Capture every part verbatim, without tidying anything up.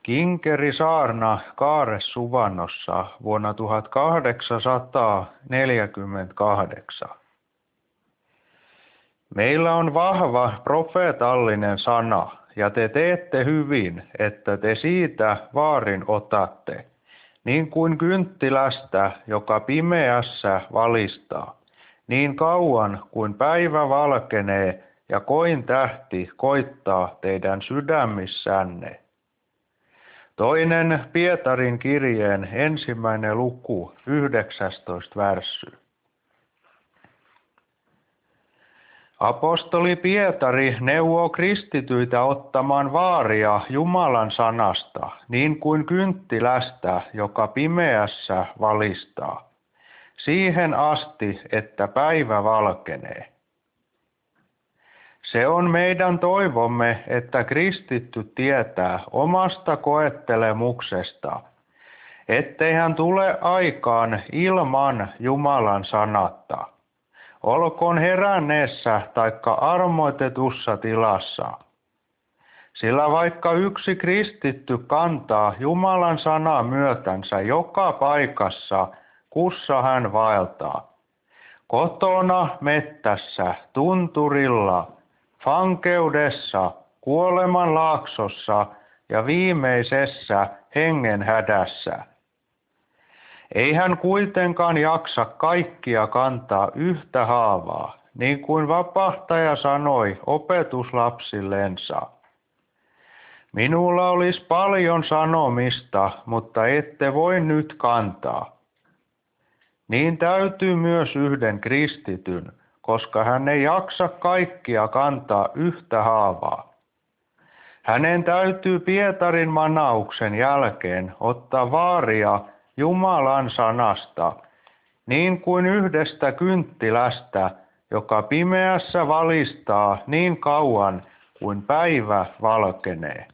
Kinkerisaarna Kaaresuvannossa vuonna tuhatkahdeksansataaneljäkymmentäkahdeksan. Meillä on vahva profeetallinen sana, ja te teette hyvin, että te siitä vaarin otatte, niin kuin kynttilästä, joka pimeässä valistaa, niin kauan kuin päivä valkenee ja koin tähti koittaa teidän sydämissänne. Toinen Pietarin kirjeen ensimmäinen luku, yhdeksästoista värssy. Apostoli Pietari neuvoo kristityitä ottamaan vaaria Jumalan sanasta, niin kuin kynttilästä, joka pimeässä valistaa, siihen asti, että päivä valkenee. Se on meidän toivomme, että kristitty tietää omasta koettelemuksesta, ettei hän tule aikaan ilman Jumalan sanatta, olkoon heränneessä taikka armoitetussa tilassa. Sillä vaikka yksi kristitty kantaa Jumalan sanaa myötänsä joka paikassa, kussa hän vaeltaa, kotona, mettässä, tunturilla, vankeudessa, kuoleman laaksossa ja viimeisessä hengen hädässä. Ei hän kuitenkaan jaksa kaikkia kantaa yhtä haavaa, niin kuin vapahtaja sanoi opetuslapsillensa. Minulla olisi paljon sanomista, mutta ette voi nyt kantaa. Niin täytyy myös yhden kristityn, koska hän ei jaksa kaikkia kantaa yhtä haavaa. Hänen täytyy Pietarin manauksen jälkeen ottaa vaaria Jumalan sanasta, niin kuin yhdestä kynttilästä, joka pimeässä valistaa niin kauan kuin päivä valkenee.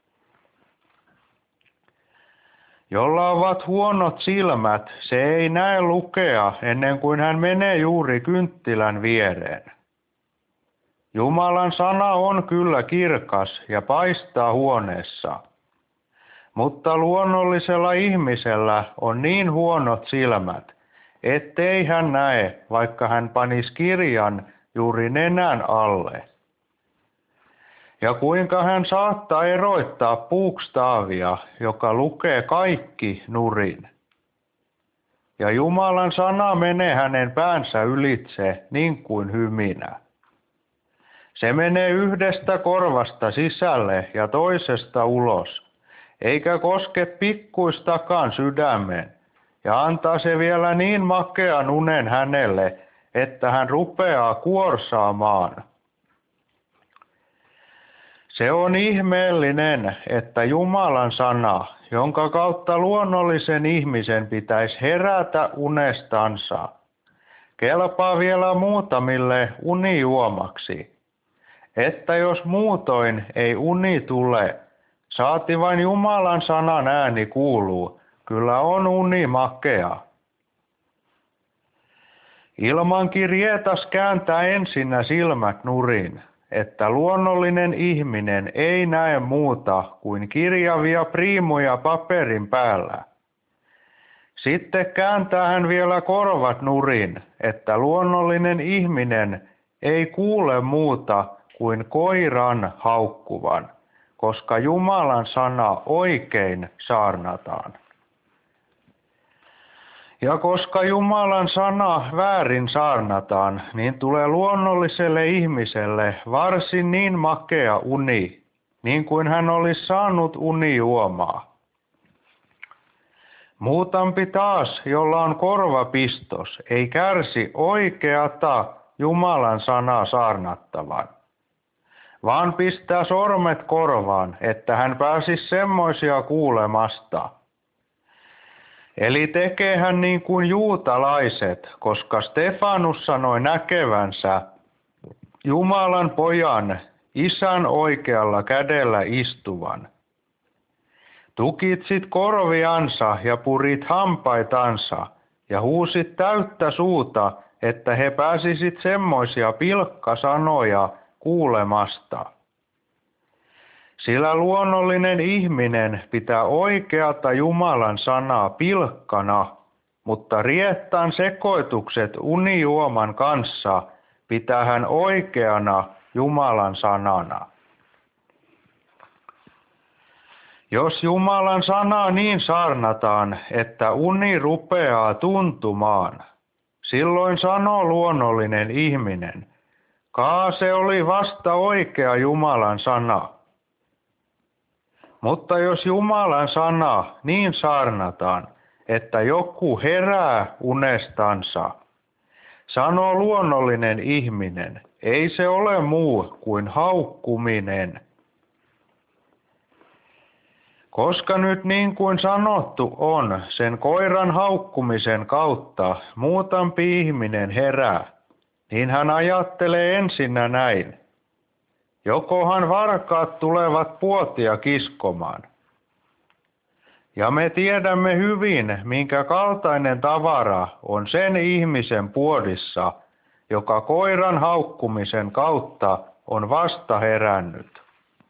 Jolla ovat huonot silmät, se ei näe lukea ennen kuin hän menee juuri kynttilän viereen. Jumalan sana on kyllä kirkas ja paistaa huoneessa, mutta luonnollisella ihmisellä on niin huonot silmät, ettei hän näe, vaikka hän panisi kirjan juuri nenän alle. Ja kuinka hän saattaa eroittaa puukstaavia, joka lukee kaikki nurin. Ja Jumalan sana menee hänen päänsä ylitse niin kuin hyminä. Se menee yhdestä korvasta sisälle ja toisesta ulos, eikä koske pikkuistakaan sydämeen, ja antaa se vielä niin makean unen hänelle, että hän rupeaa kuorsaamaan. Se on ihmeellinen, että Jumalan sana, jonka kautta luonnollisen ihmisen pitäisi herätä unestansa, kelpaa vielä muutamille unijuomaksi, että jos muutoin ei uni tule, saati vain Jumalan sanan ääni kuuluu, kyllä on uni makea. Ilmankin rietas kääntää ensinnä silmät nurin, että luonnollinen ihminen ei näe muuta kuin kirjavia priimuja paperin päällä. Sitten kääntää hän vielä korvat nurin, että luonnollinen ihminen ei kuule muuta kuin koiran haukkuvan, koska Jumalan sana oikein saarnataan. Ja koska Jumalan sana väärin saarnataan, niin tulee luonnolliselle ihmiselle varsin niin makea uni, niin kuin hän olisi saanut unijuomaa. Muutampi taas, jolla on korvapistos, ei kärsi oikeata Jumalan sanaa saarnattavan, vaan pistää sormet korvaan, että hän pääsisi semmoisia kuulemasta. Eli tekee hän niin kuin juutalaiset, koska Stefanus sanoi näkevänsä Jumalan pojan Isän oikealla kädellä istuvan. Tukitsit korviansa ja purit hampaitansa ja huusit täyttä suuta, että he pääsisit semmoisia pilkkasanoja kuulemasta. Sillä luonnollinen ihminen pitää oikeata Jumalan sanaa pilkkana, mutta riettaan sekoitukset unijuoman kanssa pitää hän oikeana Jumalan sanana. Jos Jumalan sanaa niin saarnataan, että uni rupeaa tuntumaan, silloin sanoo luonnollinen ihminen, kaa se oli vasta oikea Jumalan sana. Mutta jos Jumalan sana niin saarnataan, että joku herää unestansa, sanoo luonnollinen ihminen, ei se ole muu kuin haukkuminen. Koska nyt niin kuin sanottu on, sen koiran haukkumisen kautta muutampi ihminen herää, niin hän ajattelee ensinnä näin. Jokohan varkaat tulevat puotia kiskomaan. Ja me tiedämme hyvin, minkä kaltainen tavara on sen ihmisen puodissa, joka koiran haukkumisen kautta on vasta herännyt.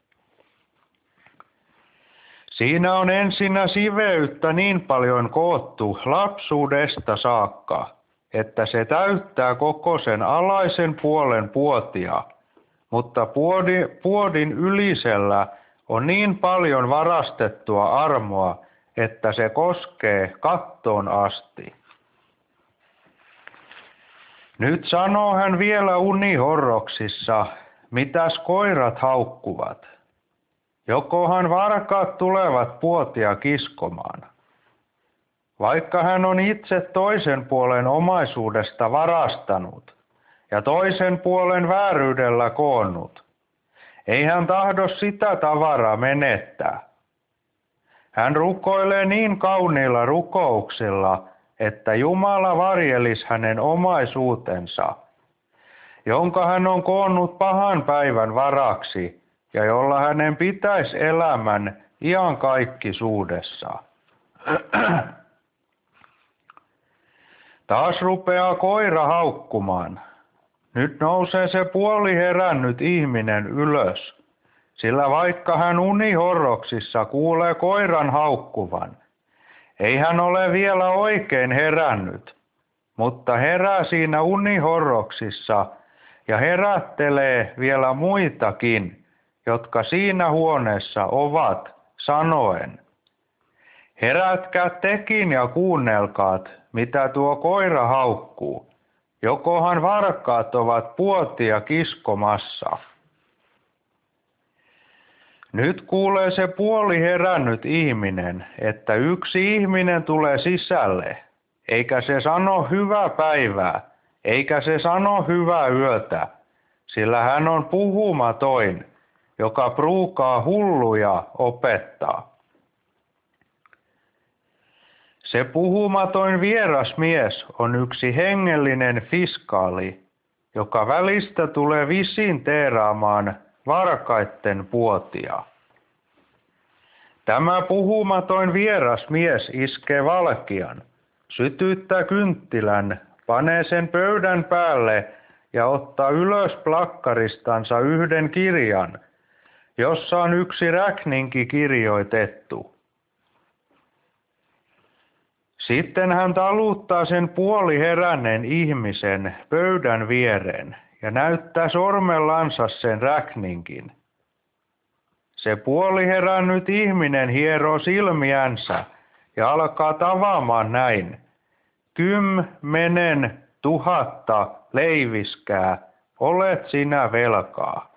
Siinä on ensinnä siveyttä niin paljon koottu lapsuudesta saakka, että se täyttää koko sen alaisen puolen puotia, mutta puodi, puodin ylisellä on niin paljon varastettua armoa, että se koskee kattoon asti. Nyt sanoo hän vielä unihorroksissa, mitäs koirat haukkuvat. Jokohan varkaat tulevat puotia kiskomaan. Vaikka hän on itse toisen puolen omaisuudesta varastanut ja toisen puolen vääryydellä koonnut, ei hän tahdo sitä tavaraa menettää. Hän rukoilee niin kauniilla rukouksilla, että Jumala varjelisi hänen omaisuutensa, jonka hän on koonnut pahan päivän varaksi ja jolla hänen pitäisi elämän iankaikkisuudessa. Taas rupeaa koira haukkumaan. Nyt nousee se puoli herännyt ihminen ylös, sillä vaikka hän unihorroksissa kuulee koiran haukkuvan, ei hän ole vielä oikein herännyt, mutta herää siinä unihorroksissa ja herättelee vielä muitakin, jotka siinä huoneessa ovat, sanoen, herätkää tekin ja kuunnelkaat, mitä tuo koira haukkuu. Jokohan varkaat ovat puotia kiskomassa. Nyt kuulee se puoli herännyt ihminen, että yksi ihminen tulee sisälle, eikä se sano hyvää päivää, eikä se sano hyvää yötä, sillä hän on puhumatoin, joka pruukaa hulluja opettaa. Se puhumatoin vieras mies on yksi hengellinen fiskaali, joka välistä tulee visin teeraamaan varkaitten puotia. Tämä puhumatoin vieras mies iskee valkean, sytyttää kynttilän, panee sen pöydän päälle ja ottaa ylös plakkaristansa yhden kirjan, jossa on yksi räkninki kirjoitettu. Sitten hän taluttaa sen puoli heränneen ihmisen pöydän viereen ja näyttää sormellansa sen räkninkin. Se puoli herännyt ihminen hieroo silmiänsä ja alkaa tavaamaan näin. Kymmenen tuhatta leiviskää olet sinä velkaa.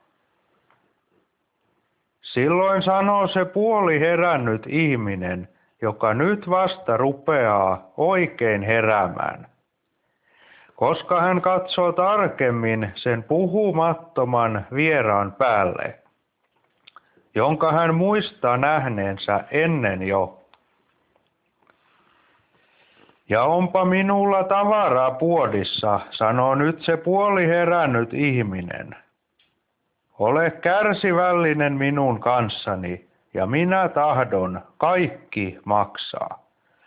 Silloin sanoo se puoli herännyt ihminen, joka nyt vasta rupeaa oikein heräämään. Koska hän katsoo tarkemmin sen puhumattoman vieraan päälle, jonka hän muistaa nähneensä ennen jo. Ja onpa minulla tavaraa puodissa, sanoo nyt se puoli herännyt ihminen. Ole kärsivällinen minun kanssani, ja minä tahdon kaikki maksaa.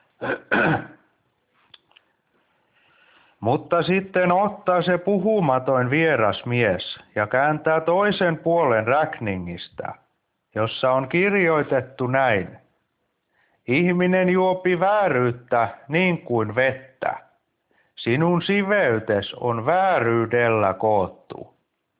Mutta sitten ottaa se puhumatoin vieras mies ja kääntää toisen puolen räkningistä jossa on kirjoitettu näin. Ihminen juopi vääryyttä niin kuin vettä. Sinun siveytes on vääryydellä koottu.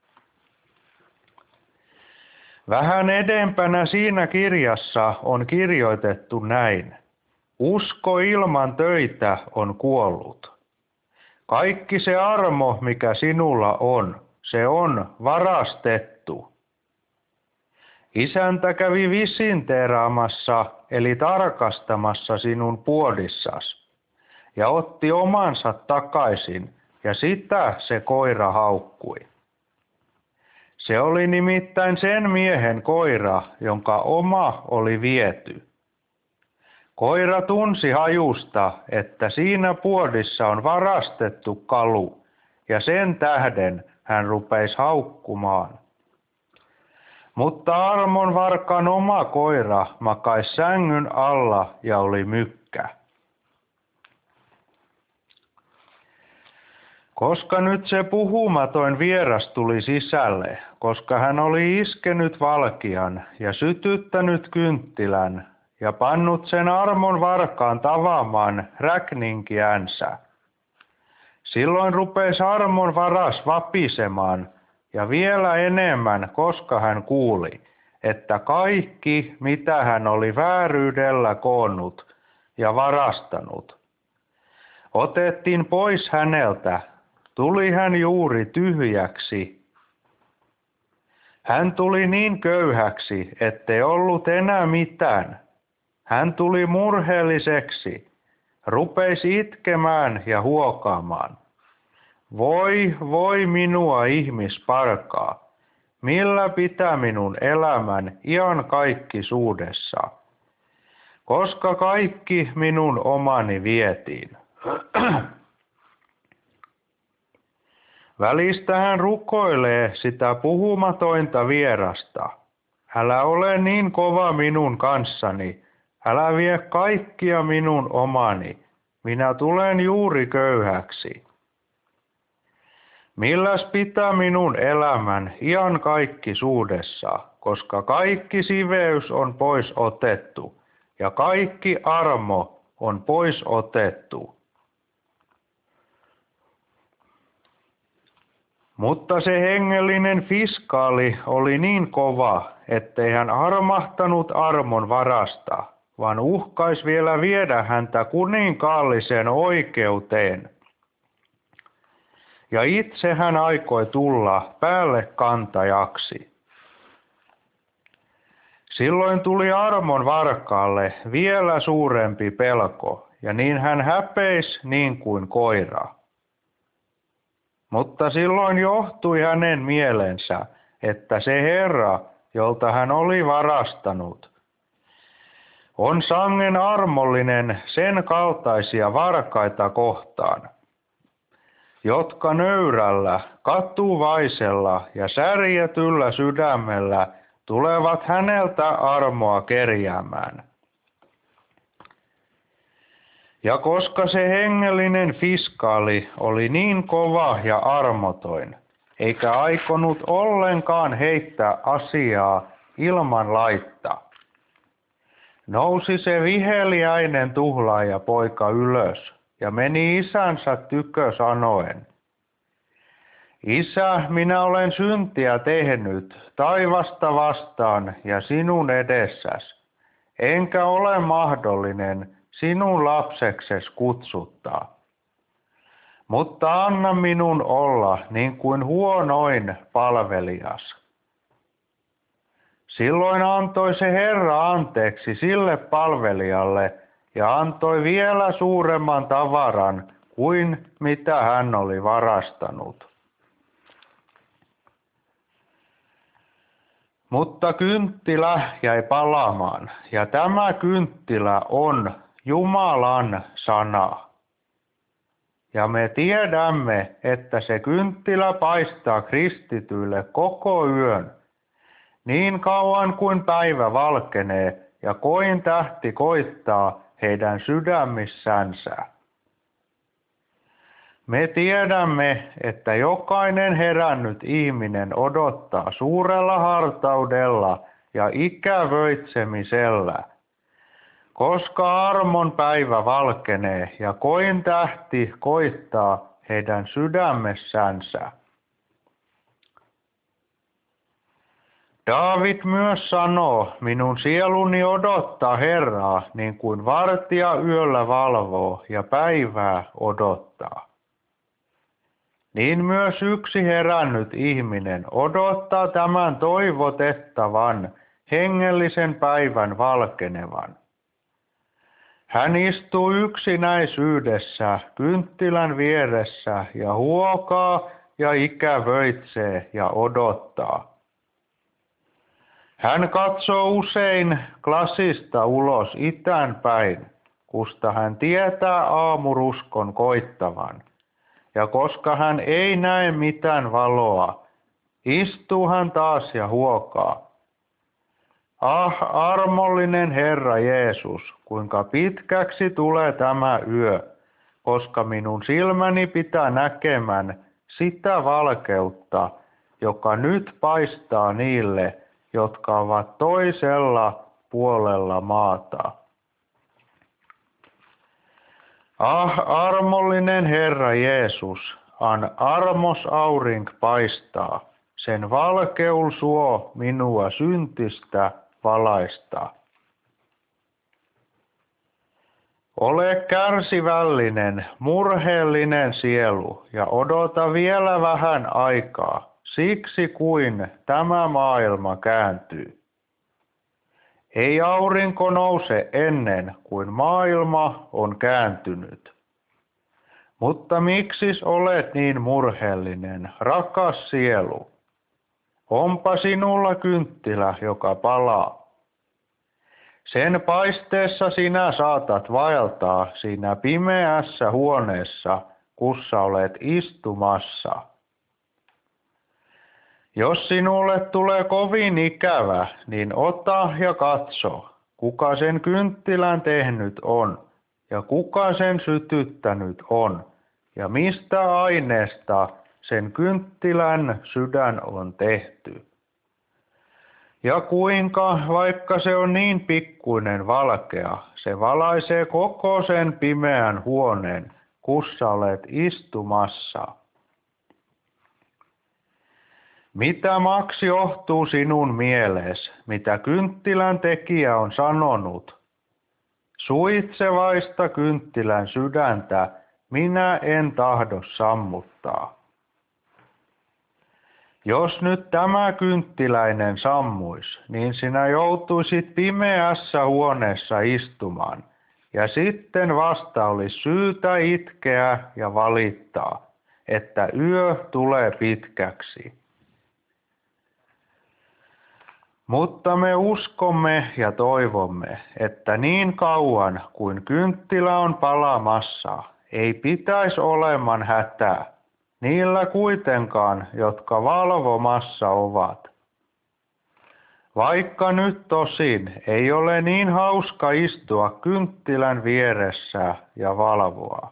Vähän edempänä siinä kirjassa on kirjoitettu näin. Usko ilman töitä on kuollut. Kaikki se armo, mikä sinulla on, se on varastettu. Isäntä kävi visinteeraamassa eli tarkastamassa sinun puodissas ja otti omansa takaisin ja sitä se koira haukkui. Se oli nimittäin sen miehen koira, jonka oma oli viety. Koira tunsi hajusta, että siinä puodissa on varastettu kalu, ja sen tähden hän rupesi haukkumaan. Mutta armon varkan oma koira makasi sängyn alla ja oli mykkä. Koska nyt se puhumatoin vieras tuli sisälle, koska hän oli iskenyt valkian ja sytyttänyt kynttilän ja pannut sen armon varkaan tavaamaan räkninkiänsä. Silloin rupesi armon varas vapisemaan ja vielä enemmän, koska hän kuuli, että kaikki, mitä hän oli vääryydellä koonnut ja varastanut, otettiin pois häneltä. Tuli hän juuri tyhjäksi. Hän tuli niin köyhäksi, ettei ollut enää mitään. Hän tuli murheelliseksi, rupeisi itkemään ja huokaamaan. Voi, voi minua ihmisparkaa, millä pitää minun elämän ian kaikki suudessa, koska kaikki minun omani vietiin. Välistä hän rukoilee sitä puhumatointa vierasta. Älä ole niin kova minun kanssani, älä vie kaikkia minun omani, minä tulen juuri köyhäksi. Milläs pitää minun elämän ian kaikki suudessa, koska kaikki siveys on pois otettu ja kaikki armo on pois otettu. Mutta se hengellinen fiskaali oli niin kova, ettei hän armahtanut armon varasta, vaan uhkaisi vielä viedä häntä kuninkaalliseen oikeuteen. Ja itse hän aikoi tulla päälle kantajaksi. Silloin tuli armon varkaalle vielä suurempi pelko, ja niin hän häpeisi niin kuin koira. Mutta silloin johtui hänen mielensä, että se Herra, jolta hän oli varastanut, on sangen armollinen sen kaltaisia varkaita kohtaan, jotka nöyrällä, katuvaisella ja särjetyllä sydämellä tulevat häneltä armoa kerjäämään. Ja koska se hengellinen fiskaali oli niin kova ja armotoin, eikä aikonut ollenkaan heittää asiaa ilman laitta, nousi se viheliäinen tuhlaaja poika ylös ja meni isänsä tykö sanoen, Isä, minä olen syntiä tehnyt taivasta vastaan ja sinun edessäs, enkä ole mahdollinen sinun lapsekses kutsuttaa. Mutta anna minun olla niin kuin huonoin palvelias. Silloin antoi se Herra anteeksi sille palvelijalle ja antoi vielä suuremman tavaran kuin mitä hän oli varastanut. Mutta kynttilä jäi palamaan, ja tämä kynttilä on Jumalan sana. Ja me tiedämme, että se kynttilä paistaa kristityille koko yön, niin kauan kuin päivä valkenee ja koin tähti koittaa heidän sydämissänsä. Me tiedämme, että jokainen herännyt ihminen odottaa suurella hartaudella ja ikävöitsemisellä, koska armon päivä valkenee ja koin tähti koittaa heidän sydämessänsä. Daavid myös sanoo, minun sieluni odottaa Herraa, niin kuin vartija yöllä valvoo ja päivää odottaa. Niin myös yksi herännyt ihminen odottaa tämän toivotettavan hengellisen päivän valkenevan. Hän istuu yksinäisyydessä kynttilän vieressä ja huokaa ja ikävöitsee ja odottaa. Hän katsoo usein lasista ulos itään päin, kusta hän tietää aamuruskon koittavan. Ja koska hän ei näe mitään valoa, istuu hän taas ja huokaa. Ah, armollinen Herra Jeesus, kuinka pitkäksi tulee tämä yö, koska minun silmäni pitää näkemään sitä valkeutta, joka nyt paistaa niille, jotka ovat toisella puolella maata. Ah, armollinen Herra Jeesus, an armos aurink paistaa, sen valkeul suo minua syntistä valaista. Ole kärsivällinen, murheellinen sielu ja odota vielä vähän aikaa, siksi kuin tämä maailma kääntyy. Ei aurinko nouse ennen kuin maailma on kääntynyt. Mutta miksis olet niin murheellinen, rakas sielu? Onpa sinulla kynttilä, joka palaa. Sen paisteessa sinä saatat vaeltaa siinä pimeässä huoneessa, kussa olet istumassa. Jos sinulle tulee kovin ikävä, niin ota ja katso, kuka sen kynttilän tehnyt on, ja kuka sen sytyttänyt on, ja mistä aineesta sen kynttilän sydän on tehty. Ja kuinka, vaikka se on niin pikkuinen valkea, se valaisee koko sen pimeän huoneen, kussa olet istumassa. Mitä maks johtuu sinun mieles, mitä kynttilän tekijä on sanonut? Suitsevaista kynttilän sydäntä minä en tahdo sammuttaa. Jos nyt tämä kynttiläinen sammuis, niin sinä joutuisit pimeässä huoneessa istumaan, ja sitten vasta olisi syytä itkeä ja valittaa, että yö tulee pitkäksi. Mutta me uskomme ja toivomme, että niin kauan kuin kynttilä on palamassa, ei pitäisi oleman hätää, niillä kuitenkaan, jotka valvomassa ovat. Vaikka nyt tosin ei ole niin hauska istua kynttilän vieressä ja valvoa.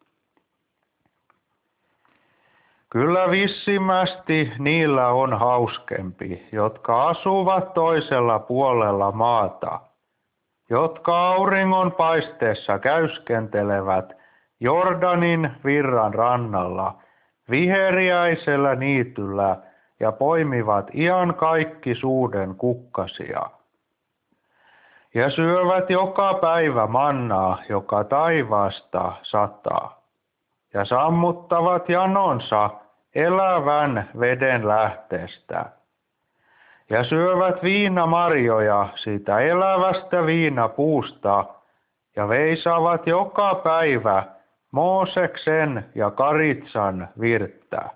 Kyllä vissimmästi niillä on hauskempi, jotka asuvat toisella puolella maata, jotka auringon paisteessa käyskentelevät Jordanin virran rannalla, viheriäisellä niityllä ja poimivat ian kaikki suuden kukkasia. Ja syövät joka päivä mannaa, joka taivaasta sataa. Ja sammuttavat janonsa elävän veden lähteestä. Ja syövät viinamarjoja siitä elävästä viinapuusta ja veisaavat joka päivä Mooseksen ja Karitsan virttä.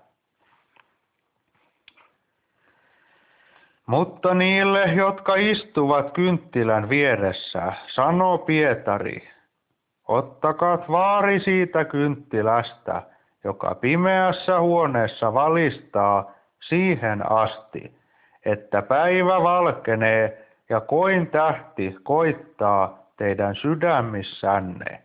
Mutta niille, jotka istuvat kynttilän vieressä, sanoo Pietari, ottakaa vaari siitä kynttilästä, joka pimeässä huoneessa valistaa siihen asti, että päivä valkenee ja koin tähti koittaa teidän sydämissänne.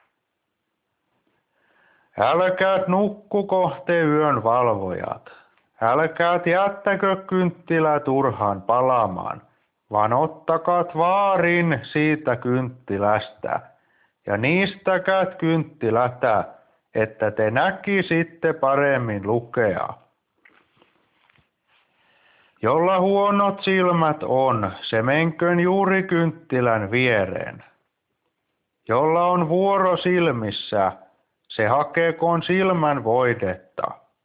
Älkäät nukkuko te yön valvojat, älkäät jättäkö kynttilää turhaan palamaan, vaan ottakaat vaarin siitä kynttilästä ja niistäkät kynttilätä, että te näkisitte paremmin lukea. Jolla huonot silmät on, se menköön juuri kynttilän viereen. Jolla on vuoro silmissä, se hakekoon silmän voidetta.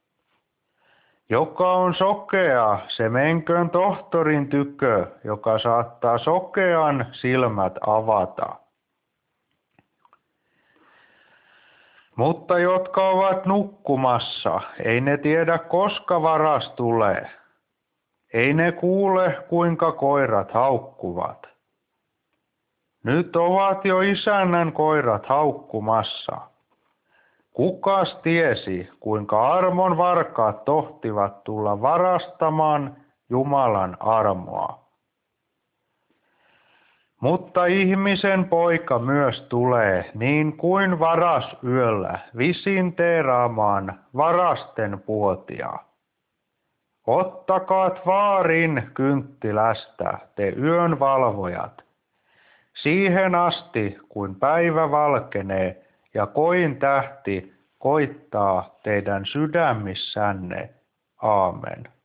Joka on sokea, se menköön tohtorin tykö, joka saattaa sokean silmät avata. Mutta jotka ovat nukkumassa, ei ne tiedä koska varas tulee. Ei ne kuule kuinka koirat haukkuvat. Nyt ovat jo isännän koirat haukkumassa. Kukas tiesi, kuinka armon varkaat tohtivat tulla varastamaan Jumalan armoa. Mutta ihmisen poika myös tulee niin kuin varas yöllä visinteeraamaan varasten puotia. Ottakaat vaarin kynttilästä, te yön valvojat, siihen asti kuin päivä valkenee ja koin tähti koittaa teidän sydämissänne. Aamen.